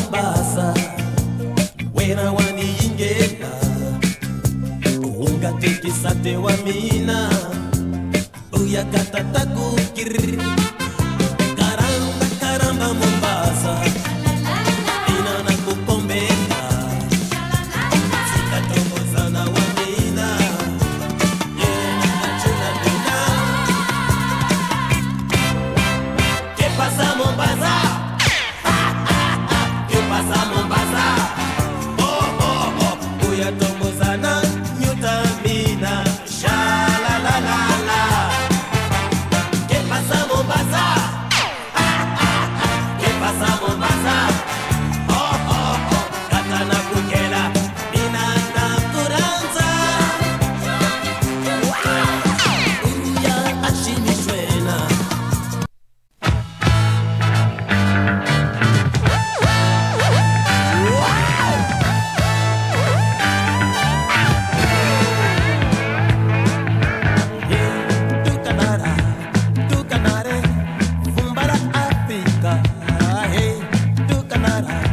Mombasa wena wani ingena unga tekisate wa mina uya katata kukiri karamba karamba Mombasa ina na kukombeka sikatongozana wa mina yena nachuna mina ¿Qué pasa Mombasa? ¿Qué pasa Mombasa? Oh oh oh uya tongozana nyuta mina sha la la la la ¿Qué pasa Mombasa? ¿Qué pasa Mombasa? Oh oh oh katana kukela mina na kuranza uya ashini shwena Tukanare, Fumbara Africa, hey, Tukanara.